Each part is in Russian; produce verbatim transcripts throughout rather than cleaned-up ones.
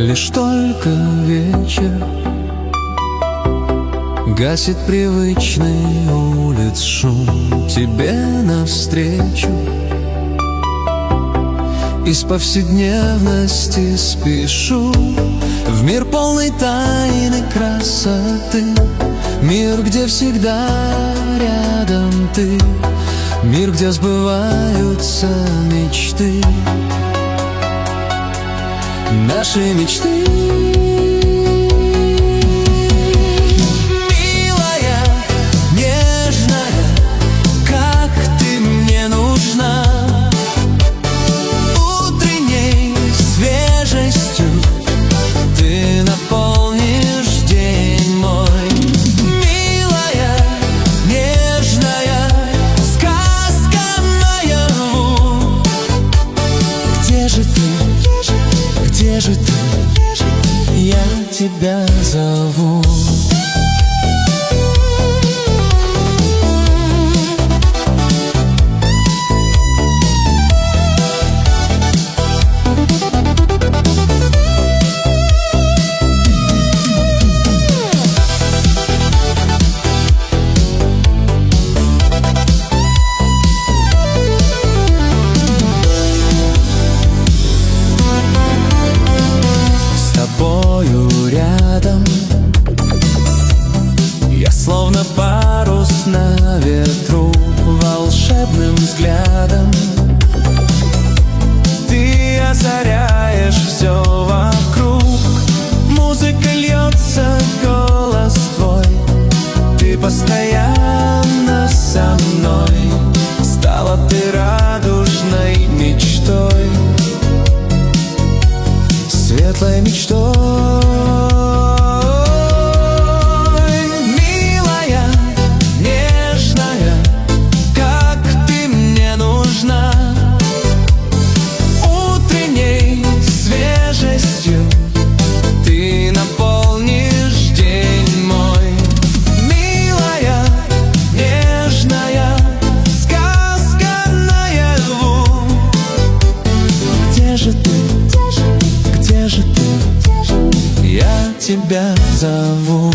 Лишь только вечер гасит привычный улиц шум. Тебе навстречу из повседневности спешу в мир полной тайны красоты, мир, где всегда рядом ты, мир, где сбываются мечты, наши мечты. Где же ты? Я тебя зову. Рядом я словно парус на ветру, волшебным взглядом ты озаряешь все вокруг. Музыка льется, голос твой, ты постоянно со мной. Стала ты радужной мечтой, светлой мечтой. Тебя зову.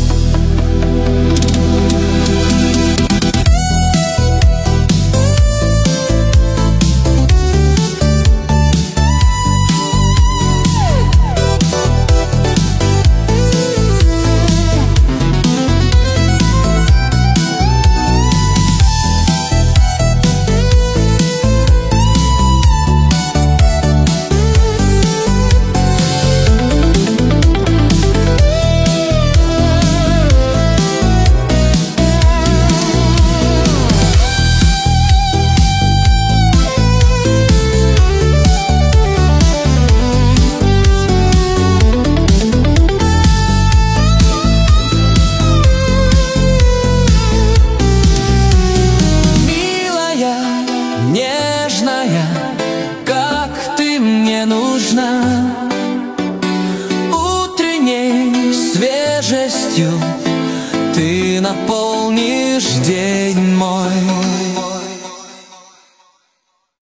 Нежная, как ты мне нужна, утренней свежестью ты наполнишь день мой.